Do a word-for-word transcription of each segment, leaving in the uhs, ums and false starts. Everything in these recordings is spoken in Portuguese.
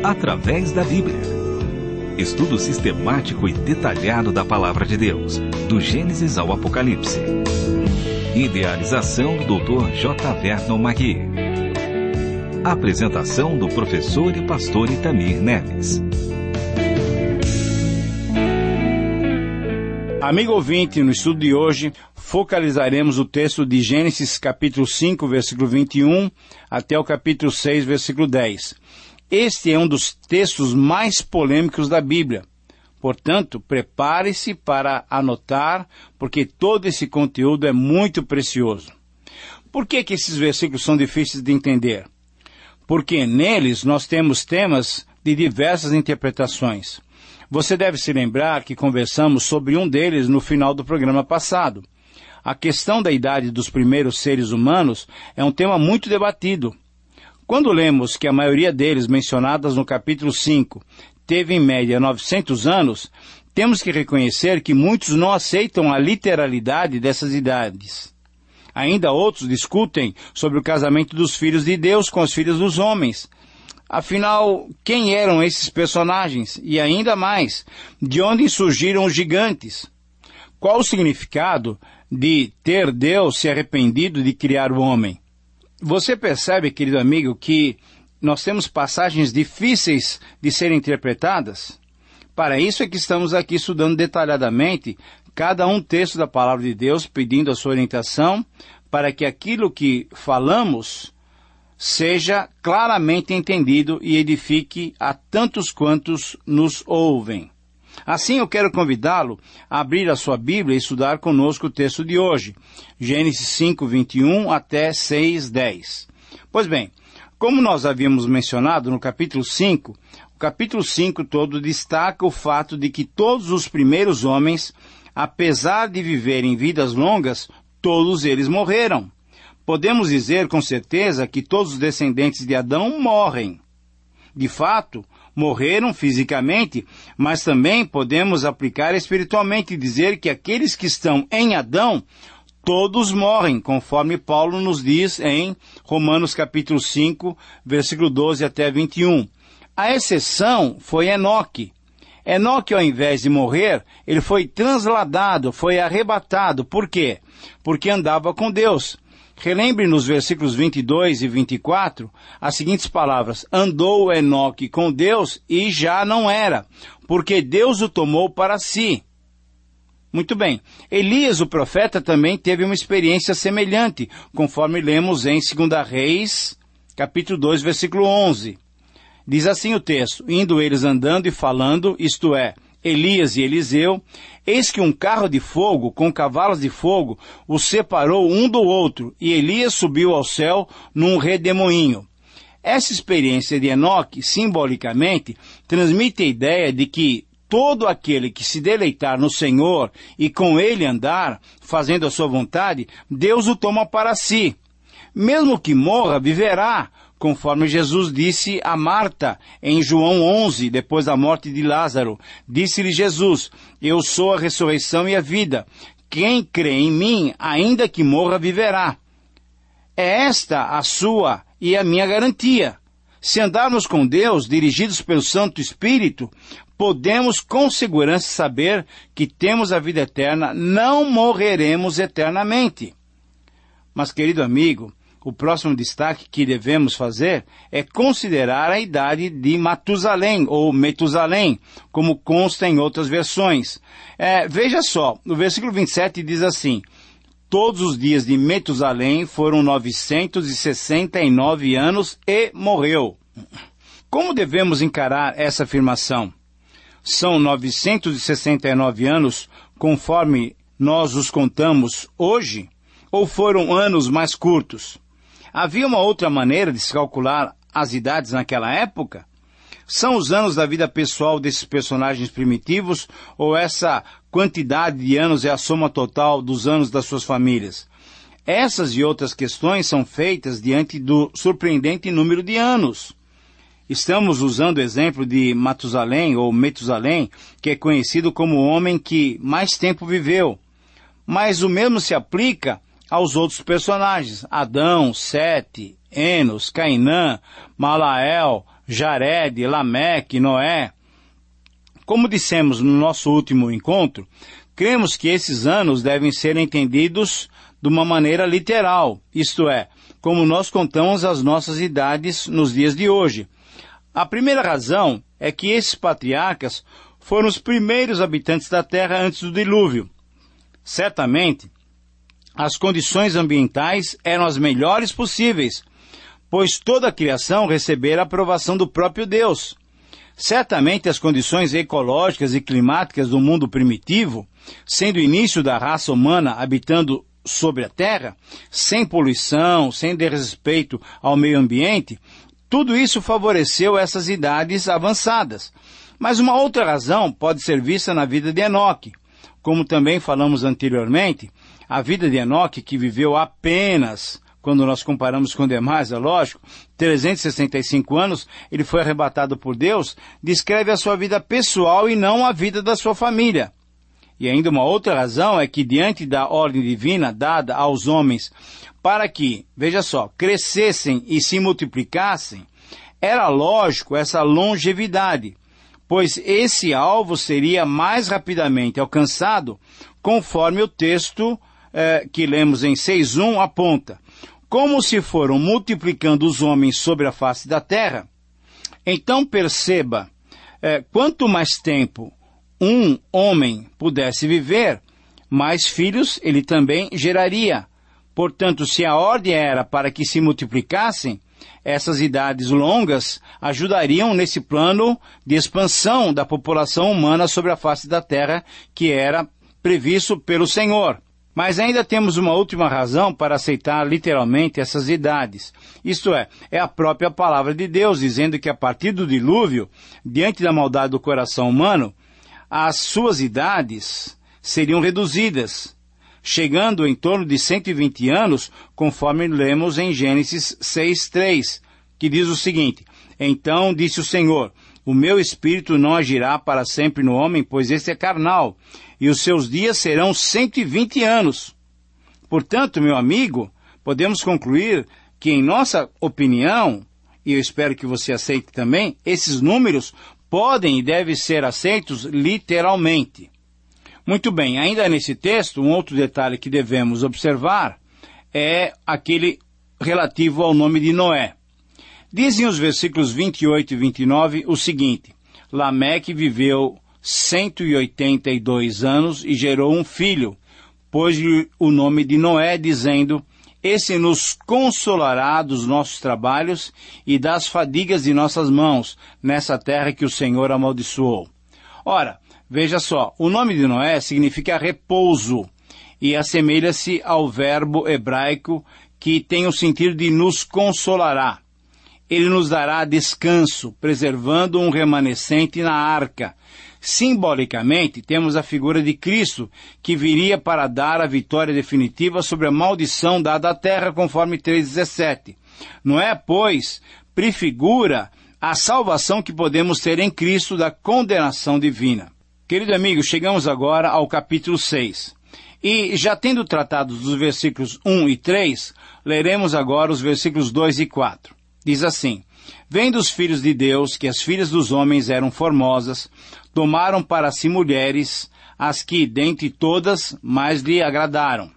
através da Bíblia. Estudo sistemático e detalhado da Palavra de Deus, do Gênesis ao Apocalipse. Idealização do doutor J. Vernon Magui. Apresentação do professor e pastor Itamir Neves. Amigo ouvinte, no estudo de hoje, focalizaremos o texto de Gênesis capítulo cinco, versículo vinte e um, até o capítulo seis, versículo dez. Este é um dos textos mais polêmicos da Bíblia. Portanto, prepare-se para anotar, porque todo esse conteúdo é muito precioso. Por que que esses versículos são difíceis de entender? Porque neles nós temos temas de diversas interpretações. Você deve se lembrar que conversamos sobre um deles no final do programa passado. A questão da idade dos primeiros seres humanos é um tema muito debatido. Quando lemos que a maioria deles, mencionadas no capítulo cinco, teve em média novecentos anos, temos que reconhecer que muitos não aceitam a literalidade dessas idades. Ainda outros discutem sobre o casamento dos filhos de Deus com as filhas dos homens. Afinal, quem eram esses personagens? E ainda mais, de onde surgiram os gigantes? Qual o significado de ter Deus se arrependido de criar o homem? Você percebe, querido amigo, que nós temos passagens difíceis de serem interpretadas? Para isso é que estamos aqui estudando detalhadamente cada um texto da Palavra de Deus, pedindo a sua orientação, para que aquilo que falamos seja claramente entendido e edifique a tantos quantos nos ouvem. Assim, eu quero convidá-lo a abrir a sua Bíblia e estudar conosco o texto de hoje, Gênesis cinco, vinte e um até seis, dez. Pois bem, como nós havíamos mencionado no capítulo cinco, o capítulo cinco todo destaca o fato de que todos os primeiros homens, apesar de viverem vidas longas, todos eles morreram. Podemos dizer com certeza que todos os descendentes de Adão morrem. De fato, morreram fisicamente, mas também podemos aplicar espiritualmente e dizer que aqueles que estão em Adão, todos morrem, conforme Paulo nos diz em Romanos capítulo cinco, versículo doze até vinte e um. A exceção foi Enoque. Enoque, ao invés de morrer, ele foi transladado, foi arrebatado. Por quê? Porque andava com Deus. Relembre nos versículos vinte e dois e vinte e quatro as seguintes palavras: andou Enoque com Deus e já não era, porque Deus o tomou para si. Muito bem. Elias, o profeta, também teve uma experiência semelhante, conforme lemos em dois Reis, capítulo dois, versículo onze. Diz assim o texto: indo eles andando e falando, isto é, Elias e Eliseu, eis que um carro de fogo, com cavalos de fogo, os separou um do outro, e Elias subiu ao céu num redemoinho. Essa experiência de Enoque, simbolicamente, transmite a ideia de que todo aquele que se deleitar no Senhor e com Ele andar, fazendo a sua vontade, Deus o toma para si. Mesmo que morra, viverá, conforme Jesus disse a Marta em João onze, depois da morte de Lázaro. Disse-lhe Jesus: eu sou a ressurreição e a vida. Quem crê em mim, ainda que morra, viverá. É esta a sua e a minha garantia. Se andarmos com Deus, dirigidos pelo Santo Espírito, podemos com segurança saber que temos a vida eterna, não morreremos eternamente. Mas, querido amigo, o próximo destaque que devemos fazer é considerar a idade de Matusalém, ou Metusalém, como consta em outras versões. É, veja só, no versículo vinte e sete diz assim: todos os dias de Metusalém foram novecentos e sessenta e nove anos e morreu. Como devemos encarar essa afirmação? São novecentos e sessenta e nove anos conforme nós os contamos hoje? Ou foram anos mais curtos? Havia uma outra maneira de se calcular as idades naquela época? São os anos da vida pessoal desses personagens primitivos, ou essa quantidade de anos é a soma total dos anos das suas famílias? Essas e outras questões são feitas diante do surpreendente número de anos. Estamos usando o exemplo de Matusalém, ou Metusalém, que é conhecido como o homem que mais tempo viveu. Mas o mesmo se aplica aos outros personagens: Adão, Sete, Enos, Cainã, Malael, Jared, Lameque, Noé. Como dissemos no nosso último encontro, cremos que esses anos devem ser entendidos de uma maneira literal, isto é, como nós contamos as nossas idades nos dias de hoje. A primeira razão é que esses patriarcas foram os primeiros habitantes da terra antes do dilúvio. Certamente, as condições ambientais eram as melhores possíveis, pois toda a criação recebera a aprovação do próprio Deus. Certamente as condições ecológicas e climáticas do mundo primitivo, sendo o início da raça humana habitando sobre a terra, sem poluição, sem desrespeito ao meio ambiente, tudo isso favoreceu essas idades avançadas. Mas uma outra razão pode ser vista na vida de Enoque. Como também falamos anteriormente, a vida de Enoque, que viveu apenas, quando nós comparamos com demais, é lógico, trezentos e sessenta e cinco anos, ele foi arrebatado por Deus, descreve a sua vida pessoal e não a vida da sua família. E ainda uma outra razão é que diante da ordem divina dada aos homens para que, veja só, crescessem e se multiplicassem, era lógico essa longevidade, pois esse alvo seria mais rapidamente alcançado conforme o texto eh, que lemos em seis um aponta. Como se foram multiplicando os homens sobre a face da terra, então perceba, eh, quanto mais tempo um homem pudesse viver, mais filhos ele também geraria. Portanto, se a ordem era para que se multiplicassem, essas idades longas ajudariam nesse plano de expansão da população humana sobre a face da terra, que era previsto pelo Senhor. Mas ainda temos uma última razão para aceitar literalmente essas idades. Isto é, é a própria palavra de Deus, dizendo que a partir do dilúvio, diante da maldade do coração humano, as suas idades seriam reduzidas, chegando em torno de cento e vinte anos, conforme lemos em Gênesis seis três, que diz o seguinte: Então disse o Senhor, o meu espírito não agirá para sempre no homem, pois este é carnal, e os seus dias serão cento e vinte anos. Portanto, meu amigo, podemos concluir que, em nossa opinião, e eu espero que você aceite também, esses números podem e devem ser aceitos literalmente. Muito bem, ainda nesse texto, um outro detalhe que devemos observar é aquele relativo ao nome de Noé. Dizem os versículos vinte e oito e vinte e nove o seguinte: Lameque viveu cento e oitenta e dois anos e gerou um filho, pôs-lhe o nome de Noé, dizendo: Esse nos consolará dos nossos trabalhos e das fadigas de nossas mãos, nessa terra que o Senhor amaldiçoou. Ora, veja só, o nome de Noé significa repouso e assemelha-se ao verbo hebraico que tem o sentido de nos consolará. Ele nos dará descanso, preservando um remanescente na arca. Simbolicamente, temos a figura de Cristo, que viria para dar a vitória definitiva sobre a maldição dada à terra, conforme três dezessete. Noé, pois, prefigura a salvação que podemos ter em Cristo da condenação divina. Querido amigo, chegamos agora ao capítulo seis. E, já tendo tratado dos versículos um e três, leremos agora os versículos dois e quatro. Diz assim: Vendo os filhos de Deus que as filhas dos homens eram formosas, tomaram para si mulheres, as que, dentre todas, mais lhe agradaram.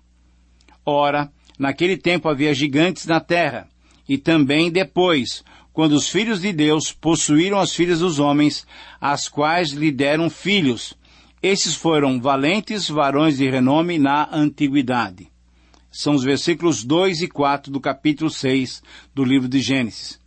Ora, naquele tempo havia gigantes na terra, e também depois, quando os filhos de Deus possuíram as filhas dos homens, as quais lhe deram filhos. Esses foram valentes varões de renome na antiguidade. São os versículos dois e quatro do capítulo seis do livro de Gênesis.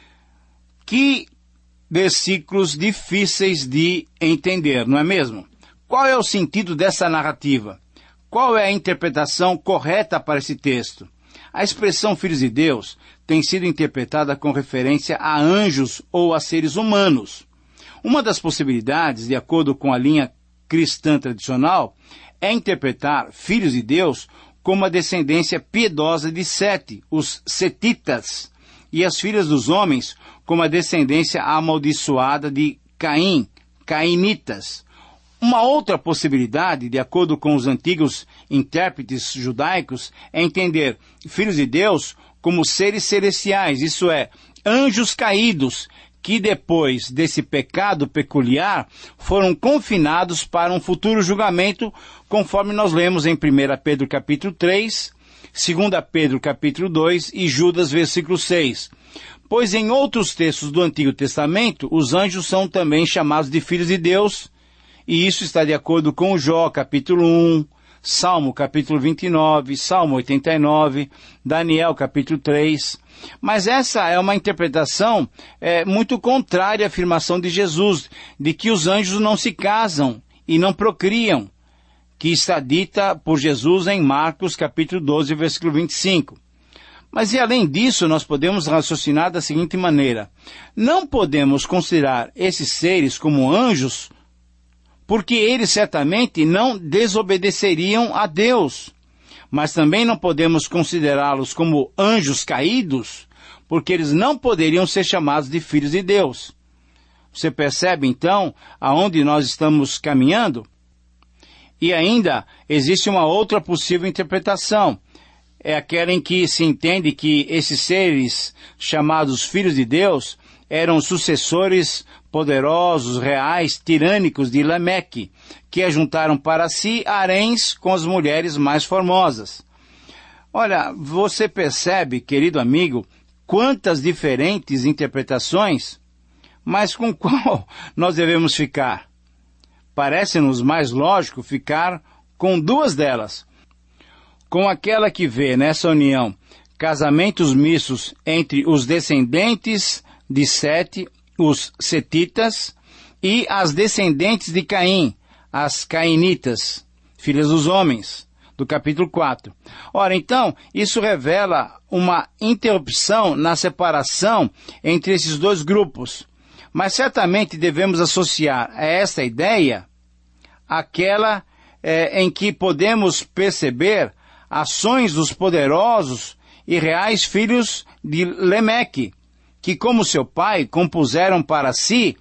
Que versículos difíceis de entender, não é mesmo? Qual é o sentido dessa narrativa? Qual é a interpretação correta para esse texto? A expressão filhos de Deus tem sido interpretada com referência a anjos ou a seres humanos. Uma das possibilidades, de acordo com a linha cristã tradicional, é interpretar filhos de Deus como a descendência piedosa de Sete, os setitas, e as filhas dos homens como a descendência amaldiçoada de Caim, cainitas. Uma outra possibilidade, de acordo com os antigos intérpretes judaicos, é entender filhos de Deus como seres celestiais, isso é, anjos caídos, que depois desse pecado peculiar foram confinados para um futuro julgamento, conforme nós lemos em primeira Pedro capítulo três, segunda Pedro capítulo dois e Judas versículo seis. Pois em outros textos do Antigo Testamento, os anjos são também chamados de filhos de Deus, e isso está de acordo com Jó capítulo um, Salmo capítulo vinte e nove, Salmo oitenta e nove, Daniel capítulo três. Mas essa é uma interpretação é, muito contrária à afirmação de Jesus, de que os anjos não se casam e não procriam, que está dita por Jesus em Marcos capítulo doze, versículo vinte e cinco. Mas e além disso, nós podemos raciocinar da seguinte maneira: não podemos considerar esses seres como anjos, porque eles certamente não desobedeceriam a Deus. Mas também não podemos considerá-los como anjos caídos, porque eles não poderiam ser chamados de filhos de Deus. Você percebe, então, aonde nós estamos caminhando? E ainda existe uma outra possível interpretação. É aquela em que se entende que esses seres chamados filhos de Deus eram sucessores poderosos, reais, tirânicos de Lameque, que ajuntaram para si haréns com as mulheres mais formosas. Olha, você percebe, querido amigo, quantas diferentes interpretações, mas com qual nós devemos ficar? Parece-nos mais lógico ficar com duas delas. Com aquela que vê nessa união casamentos mistos entre os descendentes de Sete, os setitas, e as descendentes de Caim, as cainitas, filhas dos homens, do capítulo quatro. Ora, então, isso revela uma interrupção na separação entre esses dois grupos. Mas certamente devemos associar a esta ideia aquela é, em que podemos perceber ações dos poderosos e reais filhos de Lameque, que, como seu pai, compuseram para si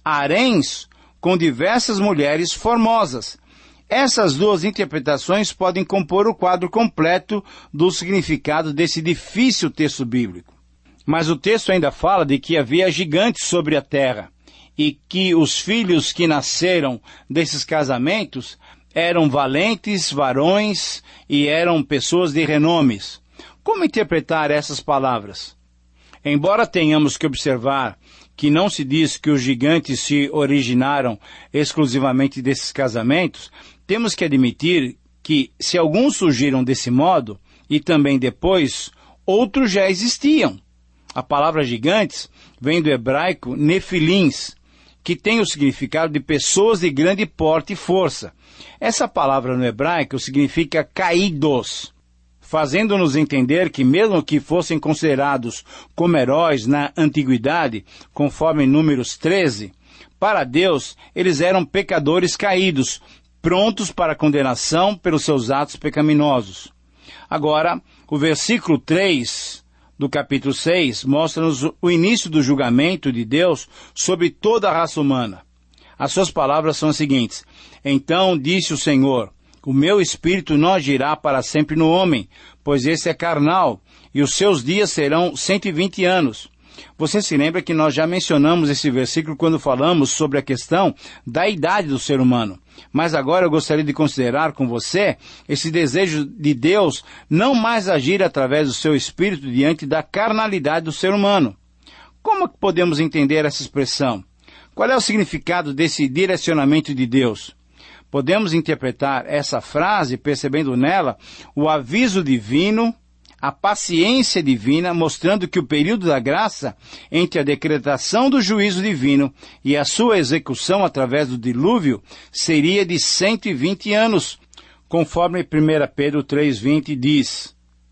haréns com diversas mulheres formosas. Essas duas interpretações podem compor o quadro completo do significado desse difícil texto bíblico. Mas o texto ainda fala de que havia gigantes sobre a terra, e que os filhos que nasceram desses casamentos eram valentes varões e eram pessoas de renomes. Como interpretar essas palavras? Embora tenhamos que observar que não se diz que os gigantes se originaram exclusivamente desses casamentos, temos que admitir que, se alguns surgiram desse modo, e também depois, outros já existiam. A palavra gigantes vem do hebraico nefilins, que tem o significado de pessoas de grande porte e força. Essa palavra no hebraico significa caídos, fazendo-nos entender que mesmo que fossem considerados como heróis na antiguidade, conforme Números treze, para Deus eles eram pecadores caídos, prontos para a condenação pelos seus atos pecaminosos. Agora, o versículo três do capítulo seis mostra-nos o início do julgamento de Deus sobre toda a raça humana. As suas palavras são as seguintes: Então disse o Senhor, o meu espírito não agirá para sempre no homem, pois esse é carnal, e os seus dias serão cento e vinte anos. Você se lembra que nós já mencionamos esse versículo quando falamos sobre a questão da idade do ser humano. Mas agora eu gostaria de considerar com você esse desejo de Deus não mais agir através do seu espírito diante da carnalidade do ser humano. Como podemos entender essa expressão? Qual é o significado desse direcionamento de Deus? Podemos interpretar essa frase percebendo nela o aviso divino, a paciência divina, mostrando que o período da graça entre a decretação do juízo divino e a sua execução através do dilúvio seria de cento e vinte anos, conforme primeira Pedro três, vinte diz,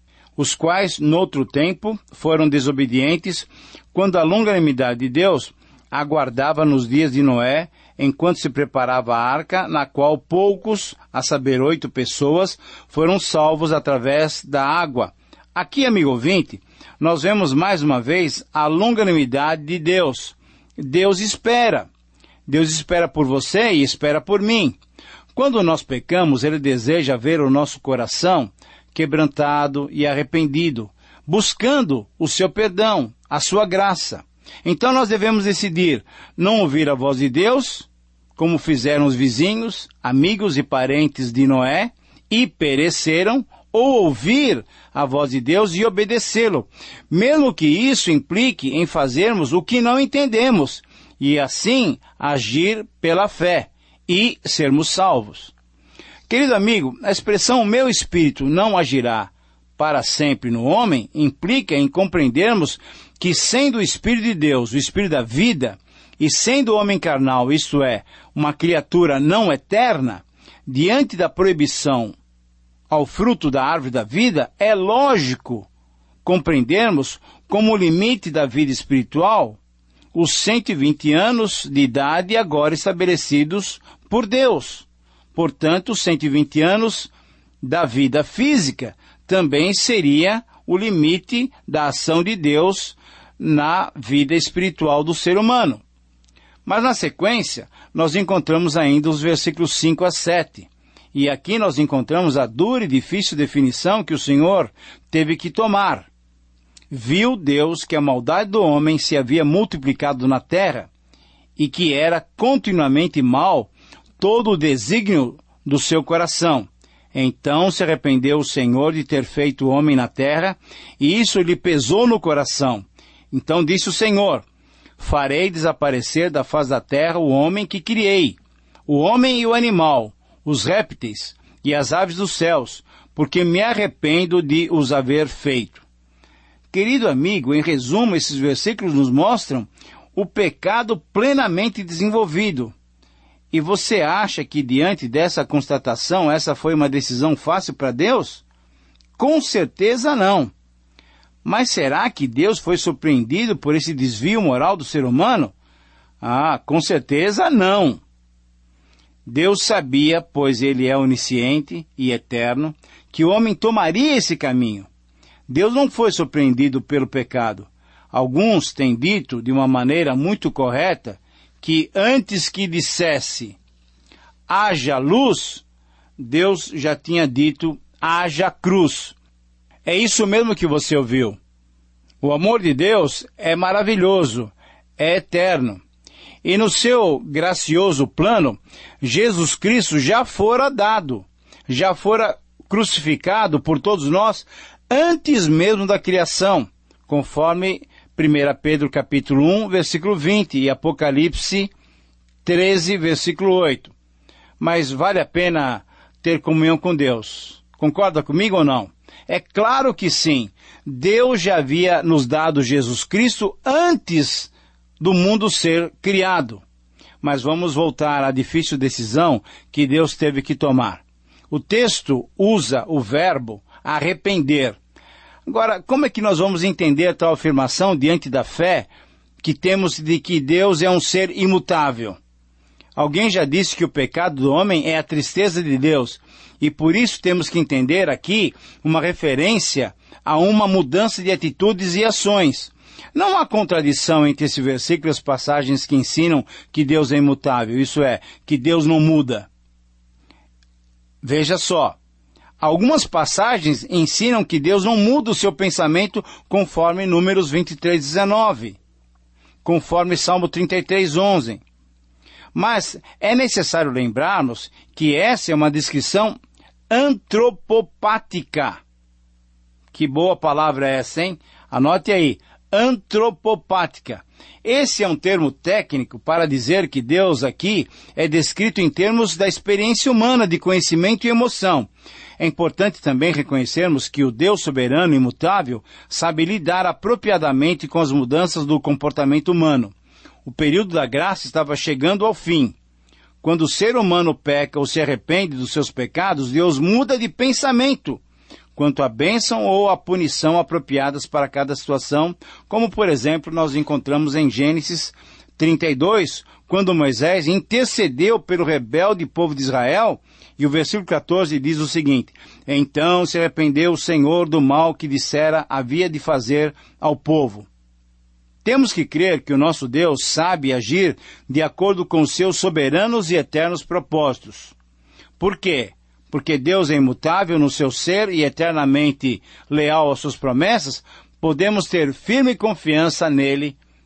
os quais, noutro tempo, foram desobedientes, quando a longanimidade de Deus aguardava nos dias de Noé, enquanto se preparava a arca, na qual poucos, a saber, oito pessoas, foram salvos através da água. Aqui, amigo ouvinte, nós vemos mais uma vez a longanimidade de Deus. Deus espera. Deus espera por você e espera por mim. Quando nós pecamos, Ele deseja ver o nosso coração quebrantado e arrependido, buscando o seu perdão, a sua graça. Então nós devemos decidir não ouvir a voz de Deus, como fizeram os vizinhos, amigos e parentes de Noé, e pereceram, ou ouvir a voz de Deus e obedecê-lo, mesmo que isso implique em fazermos o que não entendemos, e assim agir pela fé e sermos salvos. Querido amigo, a expressão meu espírito não agirá para sempre no homem implica em compreendermos que, sendo o Espírito de Deus, o Espírito da vida, e sendo o homem carnal, isto é, uma criatura não eterna, diante da proibição ao fruto da árvore da vida, é lógico compreendermos como limite da vida espiritual os cento e vinte anos de idade agora estabelecidos por Deus. Portanto, os cento e vinte anos da vida física também seria o limite da ação de Deus na vida espiritual do ser humano. Mas na sequência, nós encontramos ainda os versículos cinco a sete. E aqui nós encontramos a dura e difícil definição que o Senhor teve que tomar. Viu Deus que a maldade do homem se havia multiplicado na terra e que era continuamente mal todo o desígnio do seu coração. Então se arrependeu o Senhor de ter feito o homem na terra, e isso lhe pesou no coração. Então disse o Senhor: farei desaparecer da face da terra o homem que criei, o homem e o animal, os répteis e as aves dos céus, porque me arrependo de os haver feito. Querido amigo, em resumo, esses versículos nos mostram o pecado plenamente desenvolvido. E você acha que diante dessa constatação, essa foi uma decisão fácil para Deus? Com certeza não. Mas será que Deus foi surpreendido por esse desvio moral do ser humano? Ah, com certeza não. Deus sabia, pois ele é onisciente e eterno, que o homem tomaria esse caminho. Deus não foi surpreendido pelo pecado. Alguns têm dito, de uma maneira muito correta, que antes que dissesse haja luz, Deus já tinha dito haja cruz. É isso mesmo que você ouviu. O amor de Deus é maravilhoso, é eterno. E no seu gracioso plano, Jesus Cristo já fora dado, já fora crucificado por todos nós antes mesmo da criação, conforme primeira Pedro capítulo um, versículo vinte e Apocalipse treze, versículo oito. Mas vale a pena ter comunhão com Deus. Concorda comigo ou não? É claro que sim. Deus já havia nos dado Jesus Cristo antes do mundo ser criado. Mas vamos voltar à difícil decisão que Deus teve que tomar. O texto usa o verbo arrepender. Agora, como é que nós vamos entender tal afirmação diante da fé que temos de que Deus é um ser imutável? Alguém já disse que o pecado do homem é a tristeza de Deus, e por isso temos que entender aqui uma referência a uma mudança de atitudes e ações. Não há contradição entre esse versículo e as passagens que ensinam que Deus é imutável, isso é, que Deus não muda. Veja só, algumas passagens ensinam que Deus não muda o seu pensamento conforme Números vinte e três, dezenove, conforme Salmo trinta e três, onze. Mas é necessário lembrarmos que essa é uma descrição antropopática. Que boa palavra é essa, hein? Anote aí, antropopática. Esse é um termo técnico para dizer que Deus aqui é descrito em termos da experiência humana de conhecimento e emoção. É importante também reconhecermos que o Deus soberano e imutável sabe lidar apropriadamente com as mudanças do comportamento humano. O período da graça estava chegando ao fim. Quando o ser humano peca ou se arrepende dos seus pecados, Deus muda de pensamento quanto à bênção ou à punição apropriadas para cada situação, como, por exemplo, nós encontramos em Gênesis trinta e dois, quando Moisés intercedeu pelo rebelde povo de Israel, e o versículo quatorze diz o seguinte: então se arrependeu o Senhor do mal que dissera havia de fazer ao povo. Temos que crer que o nosso Deus sabe agir de acordo com os seus soberanos e eternos propósitos. Por quê? Porque Deus é imutável no seu ser e eternamente leal às suas promessas, podemos ter firme confiança nele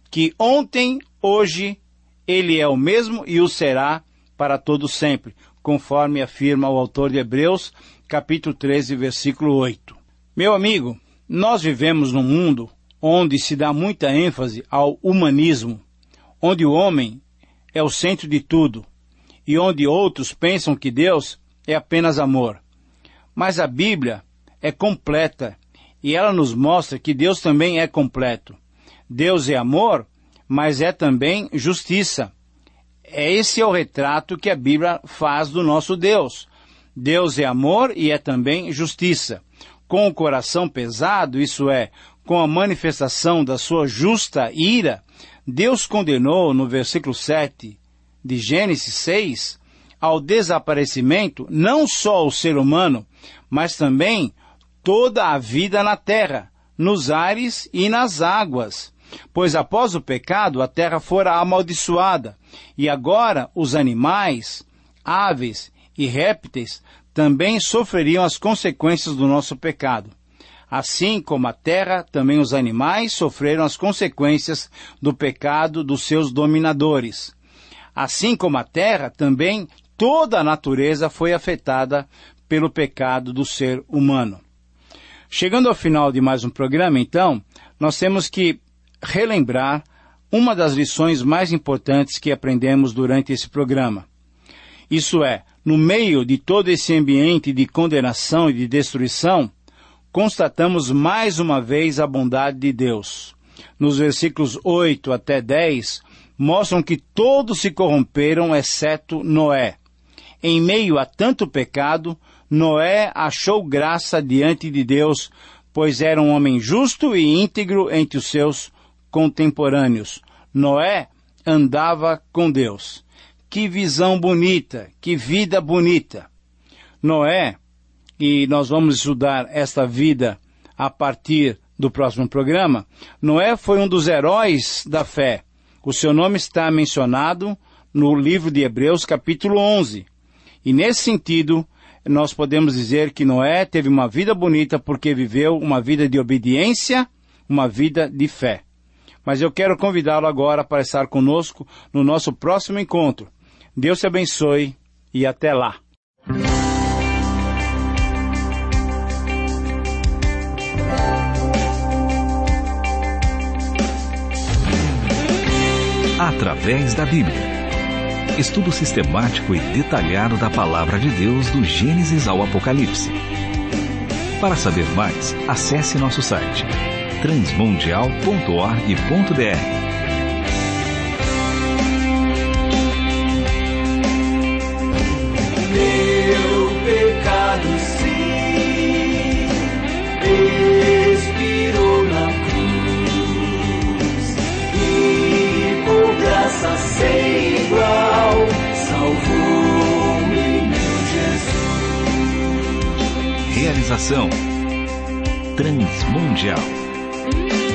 que ontem, hoje, Ele é o mesmo e o será para todo sempre, conforme afirma o autor de Hebreus, capítulo treze, versículo oito. Meu amigo, nós vivemos num mundo onde se dá muita ênfase ao humanismo, onde o homem é o centro de tudo, e onde outros pensam que Deus é apenas amor. Mas a Bíblia é completa, e ela nos mostra que Deus também é completo. Deus é amor, mas é também justiça. Esse é o retrato que a Bíblia faz do nosso Deus. Deus é amor e é também justiça. Com o coração pesado, isso é, com a manifestação da sua justa ira, Deus condenou no versículo sete de Gênesis seis ao desaparecimento não só o ser humano, mas também toda a vida na terra, nos ares e nas águas. Pois após o pecado a terra fora amaldiçoada, e agora os animais, aves e répteis também sofreriam as consequências do nosso pecado. Assim como a terra, também os animais sofreram as consequências do pecado dos seus dominadores. Assim como a terra, também toda a natureza foi afetada pelo pecado do ser humano. Chegando ao final de mais um programa, então, nós temos que relembrar uma das lições mais importantes que aprendemos durante esse programa. Isso é, no meio de todo esse ambiente de condenação e de destruição, constatamos mais uma vez a bondade de Deus. Nos versículos oito até dez, mostram que todos se corromperam, exceto Noé. Em meio a tanto pecado, Noé achou graça diante de Deus, pois era um homem justo e íntegro entre os seus contemporâneos. Noé andava com Deus. Que visão bonita, que vida bonita. Noé, e nós vamos estudar esta vida a partir do próximo programa, Noé foi um dos heróis da fé. O seu nome está mencionado no livro de Hebreus, capítulo onze. E nesse sentido, nós podemos dizer que Noé teve uma vida bonita porque viveu uma vida de obediência, uma vida de fé. Mas eu quero convidá-lo agora para estar conosco no nosso próximo encontro. Deus te abençoe e até lá. Através da Bíblia. Estudo sistemático e detalhado da Palavra de Deus do Gênesis ao Apocalipse. Para saber mais, acesse nosso site transmundial ponto org ponto br. Meu pecado sim expirou na cruz e por graça sem igual salvou-me meu Jesus. Realização Transmundial.